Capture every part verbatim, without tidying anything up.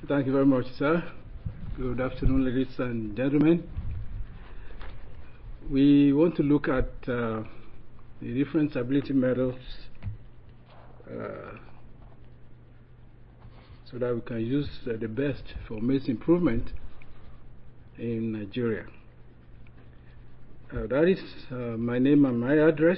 Thank you very much, sir. Good afternoon, ladies and gentlemen. We want to look at uh, the different stability methods uh, so that we can use uh, the best for maize improvement in Nigeria. Uh, that is uh, my name and my address,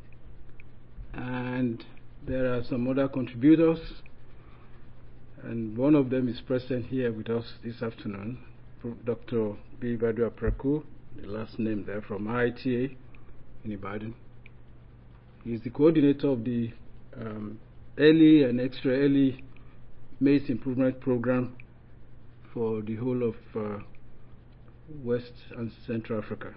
and there are some other contributors, and one of them is present here with us this afternoon, Doctor B. Badu-Apraku, the last name there, from I I T A in Ibadan. He's the coordinator of the um, early and extra early maize improvement program for the whole of uh, West and Central Africa.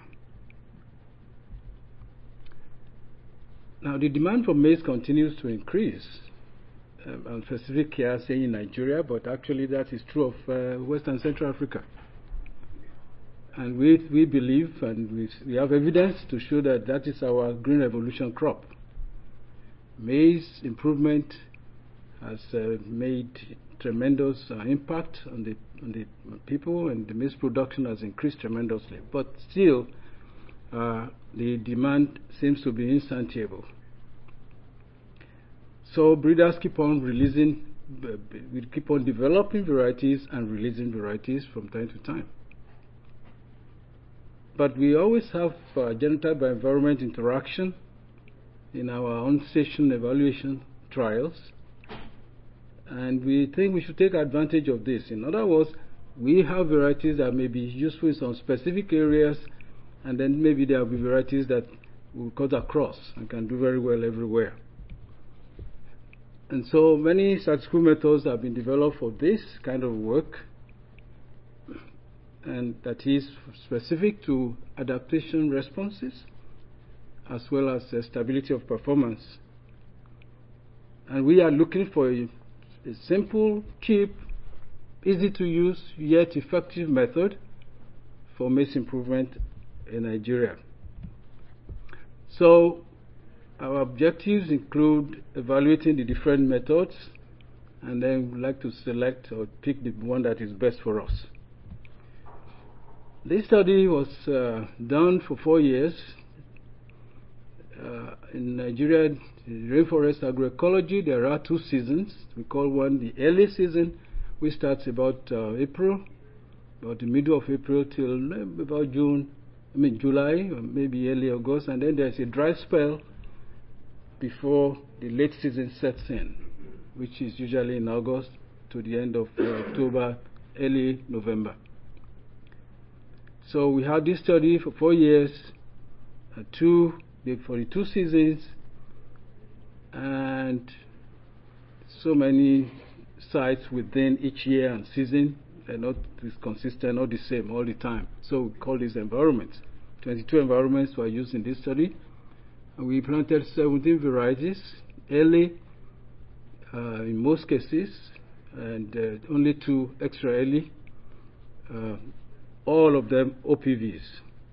Now, the demand for maize continues to increase. Um, and specific here saying in Nigeria, but actually that is true of uh, West and Central Africa. And we, we believe, and we, we have evidence to show that that is our Green Revolution crop. Maize improvement has uh, made tremendous uh, impact on the, on the people, and the maize production has increased tremendously. But still, uh, the demand seems to be insatiable. So breeders keep on releasing, uh, we keep on developing varieties and releasing varieties from time to time. But we always have uh, genotype by environment interaction in our on-station evaluation trials, and we think we should take advantage of this. In other words, we have varieties that may be useful in some specific areas, and then maybe there will be varieties that will cut across and can do very well everywhere. And so many statistical methods have been developed for this kind of work, and that is specific to adaptation responses as well as uh, stability of performance. And we are looking for a, a simple, cheap, easy to use, yet effective method for maize improvement in Nigeria. So our objectives include evaluating the different methods, and then we'd like to select or pick the one that is best for us. This study was uh, done for four years uh, in Nigeria. In rainforest agroecology, there are two seasons. We call one the early season, which starts about uh, April, about the middle of April till about June, I mean July, or maybe early August, and then there's a dry spell before the late season sets in, which is usually in August to the end of uh, October, early November. So we had this study for four years, uh, two, for the two seasons, and so many sites within each year and season. They're not consistent, not the same all the time. So we call these environments. twenty-two environments were used in this study. And we planted seventeen varieties, early uh, in most cases, and uh, only two extra early, uh, all of them O P Vs.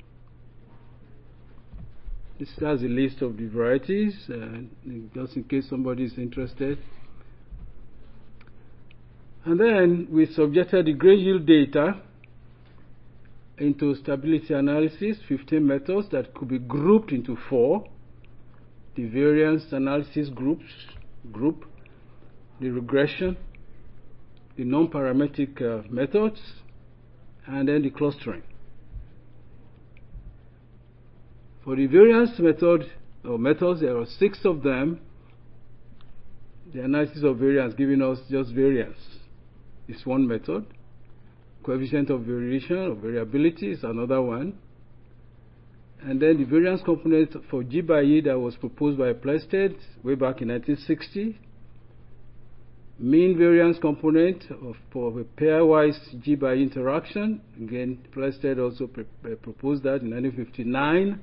This has a list of the varieties, uh, just in case somebody is interested. And then we subjected the grain yield data into stability analysis, fifteen methods that could be grouped into four. The variance analysis groups, group, the regression, the non-parametric uh, methods, and then the clustering. For the variance method or methods, there are six of them. The analysis of variance giving us just variance is one method. Coefficient of variation or variability is another one. And then the variance component for G by E that was proposed by Plested way back in nineteen sixty. Mean variance component of, for a pairwise G by E interaction. Again, Plested also uh, proposed that in nineteen fifty-nine.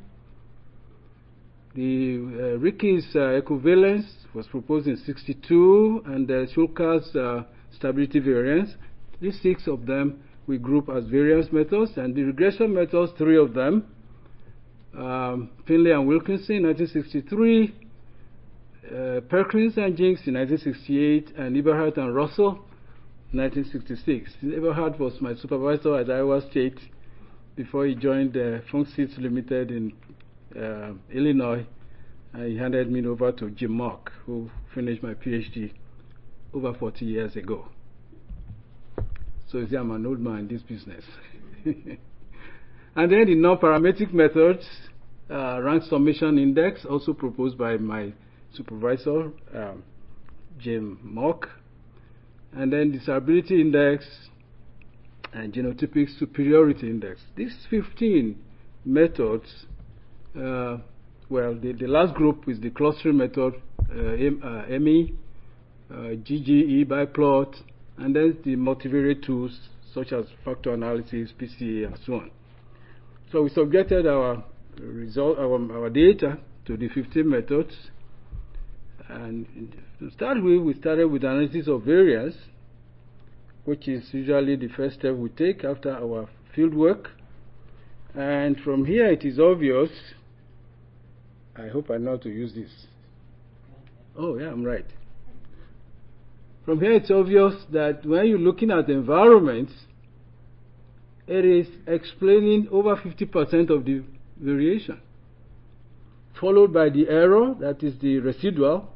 The uh, Ricky's uh, equivalence was proposed in sixty-two, and uh, Shulker's uh, stability variance. These six of them we group as variance methods, and the regression methods, three of them. Um, Finlay and Wilkinson, nineteen sixty-three, uh, Perkins and Jinks in nineteen sixty-eight, and Eberhardt and Russell nineteen sixty-six. Eberhard was my supervisor at Iowa State before he joined uh, Funksys Limited in uh, Illinois. And he handed me over to Jim Mock, who finished my PhD over forty years ago. So you see, I'm an old man in this business. And then the non-parametric methods, uh, rank summation index, also proposed by my supervisor, um, Jim Mock. And then disability index and genotypic superiority index. These fifteen methods, uh, well, the, the last group is the clustering method, uh, M, uh, M E, uh, G G E, biplot, and then the multivariate tools such as factor analysis, P C A, and so on. So we subjected our result, our, our data to the fifteen methods. And to start with, we started with analysis of variance, which is usually the first step we take after our field work. And from here, it is obvious. I hope I know how to use this. Oh, yeah, I'm right. From here, it's obvious that when you're looking at the environments, it is explaining over fifty percent of the variation, followed by the error, that is the residual,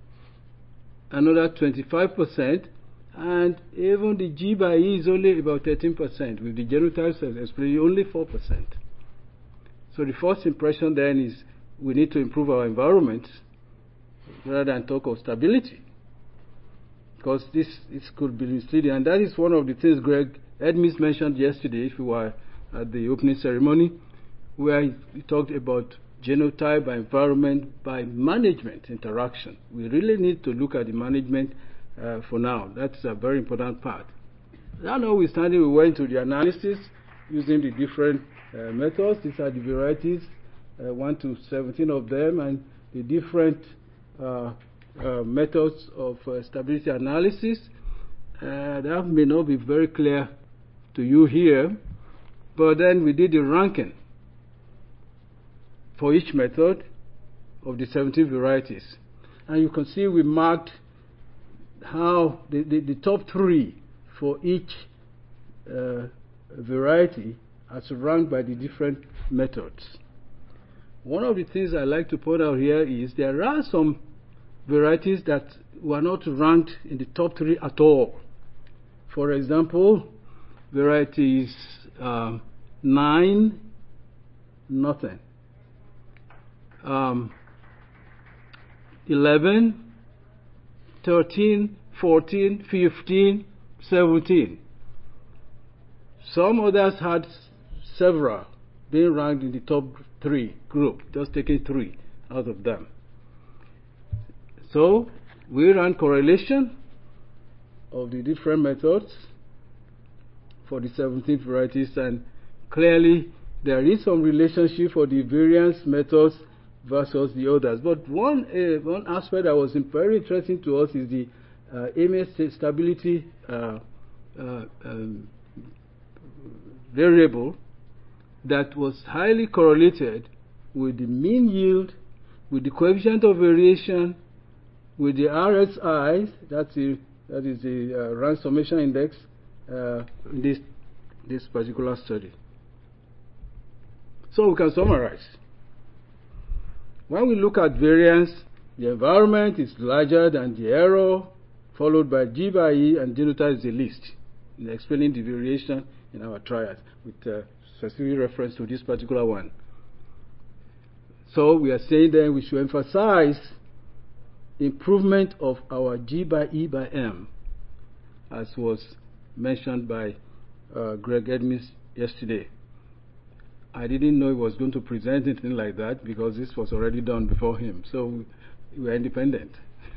another twenty-five percent, and even the G by E is only about thirteen percent, with the genotypes explaining only four percent. So the first impression then is we need to improve our environment rather than talk of stability, because this, this could be misleading. And that is one of the things Greg Edmis mentioned yesterday, if you were at the opening ceremony, where he, he talked about genotype by environment by management interaction. We really need to look at the management uh, for now. That's a very important part. Now, notwithstanding, we went to the analysis using the different uh, methods. These are the varieties, uh, one to seventeen of them, and the different uh, uh, methods of uh, stability analysis. Uh, that may not be very clear to you here, but then we did the ranking for each method of the seventeen varieties. And you can see we marked how the, the, the top three for each uh, variety as ranked by the different methods. One of the things I like to point out here is there are some varieties that were not ranked in the top three at all. For example, varieties uh, nine, nothing. Um, eleven, thirteen, fourteen, fifteen, seventeen. Some others had several being ranked in the top three group, just taking three out of them. So we ran correlation of the different methods for the seventeen varieties, and clearly there is some relationship for the variance methods versus the others. But one, uh, one aspect that was very interesting to us is the uh, M S stability uh, uh, um, variable that was highly correlated with the mean yield, with the coefficient of variation, with the R S I, that's the, that is the uh, rank summation index uh, in this, this particular study. So we can summarize. When we look at variance, the environment is larger than the error, followed by G by E, and genotype is the least in explaining the variation in our triad, with uh, specific reference to this particular one. So we are saying then we should emphasize improvement of our G by E by M, as was mentioned by uh, Greg Edmis yesterday. I didn't know he was going to present anything like that because this was already done before him, so we are independent.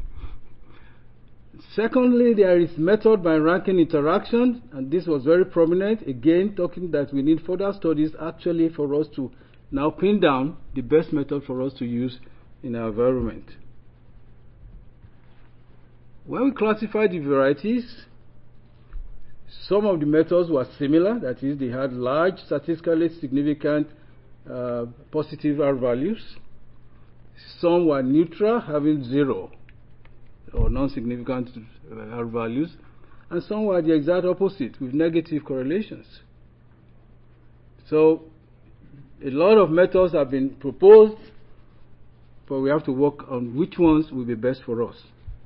Secondly, there is method by ranking interaction, and this was very prominent, again talking that we need further studies actually for us to now pin down the best method for us to use in our environment. When we classify the varieties, some of the methods were similar, that is, they had large statistically significant uh, positive R values. Some were neutral, having zero or non-significant uh, R values. and some were the exact opposite with negative correlations. So a lot of methods have been proposed, but we have to work on which ones will be best for us.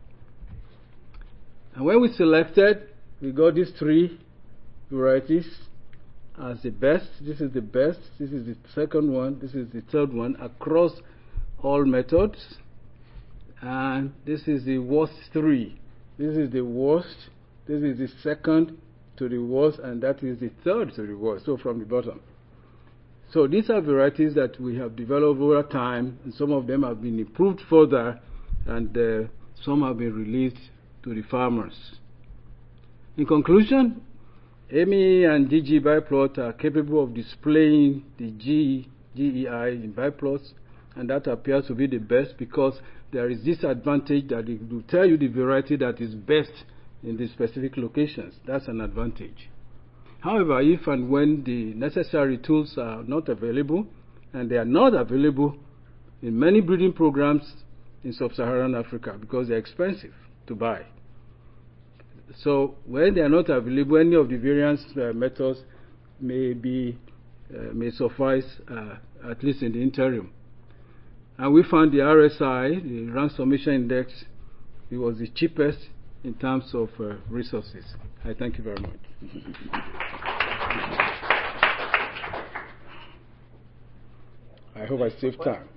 And when we selected, we got these three varieties as the best. This is the best, this is the second one, this is the third one across all methods. And this is the worst three. This is the worst, this is the second to the worst, and that is the third to the worst, so from the bottom. So these are varieties that we have developed over time, and some of them have been improved further, and uh, some have been released to the farmers. In conclusion, M E and G G biplot are capable of displaying the G, G E I in biplots, and that appears to be the best because there is this advantage that it will tell you the variety that is best in the specific locations. That's an advantage. However, if and when the necessary tools are not available, and they are not available in many breeding programs in sub-Saharan Africa because they're expensive to buy. So when they are not available, any of the variance uh, methods may be uh, may suffice uh, at least in the interim. And we found the R S I, the Rank Summation Index, it was the cheapest in terms of uh, resources. I thank you very much. I hope I saved time.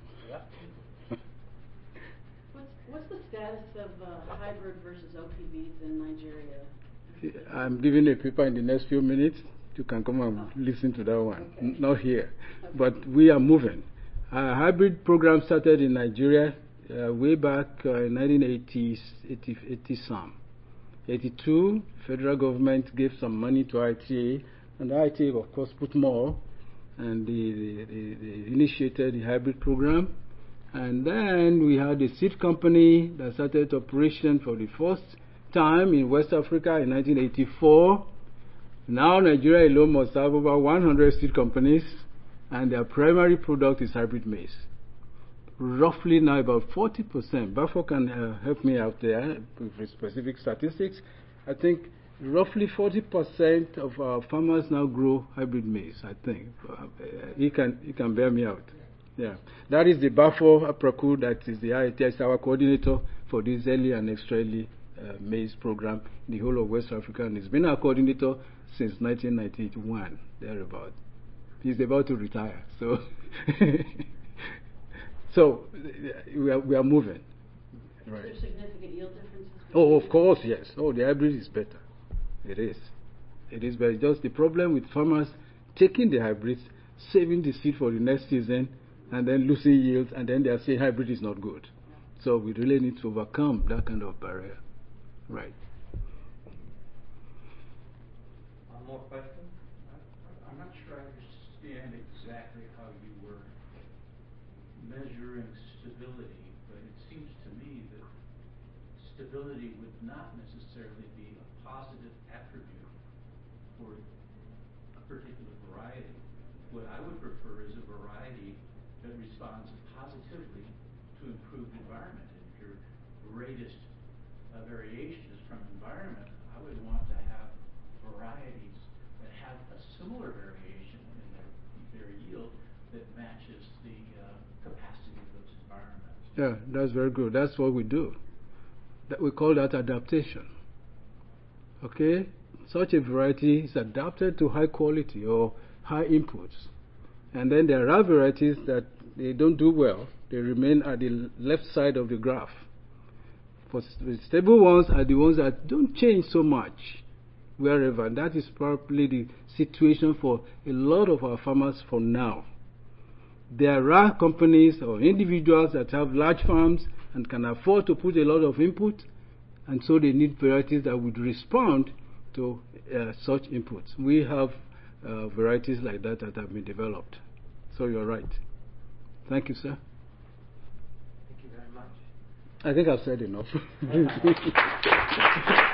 What's the status of uh, hybrid versus O P Vs in Nigeria? I'm giving a paper in the next few minutes. You can come and oh. listen to that one. Okay. N not here. Okay. But we are moving. Our hybrid program started in Nigeria uh, way back uh, in nineteen eighties, eighty, eighty some. eighty-two, federal government gave some money to I T A, and I T A, of course, put more, and they, they, they, they initiated the hybrid program. And then we had a seed company that started operation for the first time in West Africa in nineteen eighty-four. Now Nigeria alone must have over one hundred seed companies, and their primary product is hybrid maize. Roughly now about forty percent. Bafo can uh, help me out there with specific statistics. I think roughly forty percent of our farmers now grow hybrid maize, I think. Uh, he can, he can bear me out. Yeah, that is the Bafo Apraku, that is the I T S, our coordinator for this early and extra early uh, maize program in the whole of West Africa, and he's been our coordinator since nineteen ninety-one, thereabout. He's about to retire, so so we are we are moving. Right. Is there significant yield differences? Oh, of course, yes. Oh, the hybrid is better. It is. It is, but just the problem with farmers taking the hybrids, saving the seed for the next season, and then losing yields, and then they are saying hybrid is not good. So we really need to overcome that kind of barrier. Right. One more question? I'm not sure I understand exactly how you were measuring stability, but it seems to me that stability would not necessarily be a positive attribute for a particular variety. What I would prefer is a variety that responds positively to improved environment. If your greatest uh, variation is from environment, I would want to have varieties that have a similar variation in their, their yield that matches the uh, capacity of those environments. Yeah, that's very good. That's what we do. That we call that adaptation. Okay? Such a variety is adapted to high quality or high inputs. And then there are varieties that they don't do well. They remain at the left side of the graph. For the stable ones are the ones that don't change so much wherever. And that is probably the situation for a lot of our farmers for now. There are companies or individuals that have large farms and can afford to put a lot of input, and so they need varieties that would respond to uh, such inputs. We have uh, varieties like that that have been developed. So you're right. Thank you, sir. Thank you very much. I think I've said enough.